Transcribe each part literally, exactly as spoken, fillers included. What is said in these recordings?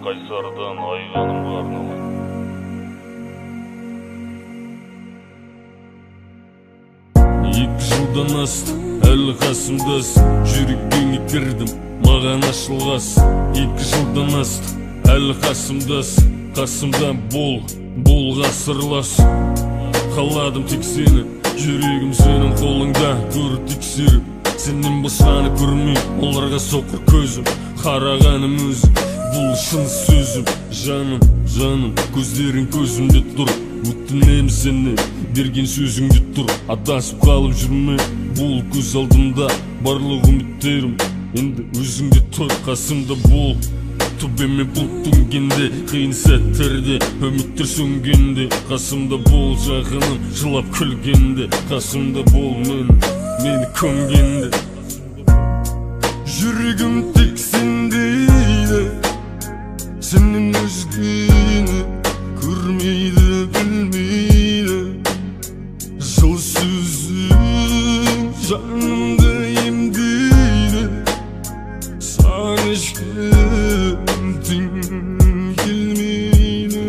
Кайсардан Айганымга арналган. Эки жылдан асты, әлі қасымдас, жүрегіңе кірдім, маған ашылғас. Эки жылдан асты, әлі қасымдас, қасымда бол, болға сырлас. Қаладым тек сені, жүрегім сенің қолыңда, көр тексеріп. Сенен басқаны көрмей, оларға соқыр көзім, қарағаным өзім, бұл шын сөзім. Жаным, жаным, көздерің көзімде тұр, өтінем сені, берген сөзіңде тұр. Адасып қалып жүрме, бұл көз алдымда, барлық үміттерім, енді өзіңде тұр. Қасымда бол, төбеме бұлт төнгенде, қиын сәттерде, үміттер сөнгенде. Қасымда бол, жағыным, жылап күлгенде. Қасымда бол, мен, мені көмгенде. Жүрегім тек сендейді, сенен өзгені көрмейді, білмейді. Жыл сөзім жанымды емдейді, сағыныш кеткім келмейді.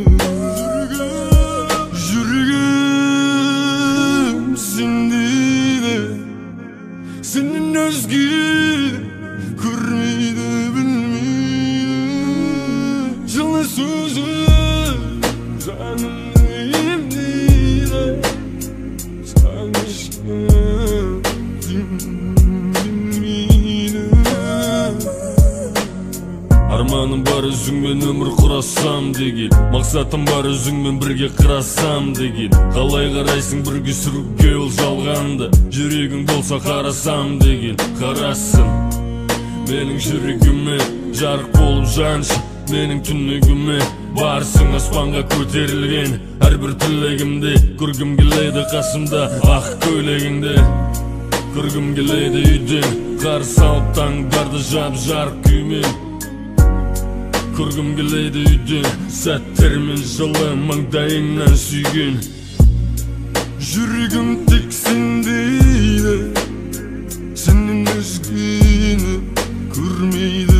Жүрегім сендейді, сенен өзгені көрмейді, білмейді. Жылы сөзім жанымды емдейді, сағыныш кеткім келмейді. Арманым бар өзіңмен өмір құрасам деген, мақсатым бар өзіңмен бірге қырасам деген. Қалай қарайсың бірге сүруге ол жалғанды, жүрегің болса қарасам деген. Қарасын менің жүрегіме, жарық болып жаншы менің түнегіме. Барсың аспанға көтерілген, әрбір тілегімде көргім келеді қасымда ақ көйлегіңде. Көргім келеді үйден қарсы алып таңдарды жап жарық күймен. Көргім келеді үйден сәттермен жылы маңдайыңнан сүйген. Жүрегім тек сендейді, сенен өзгені көрмейді.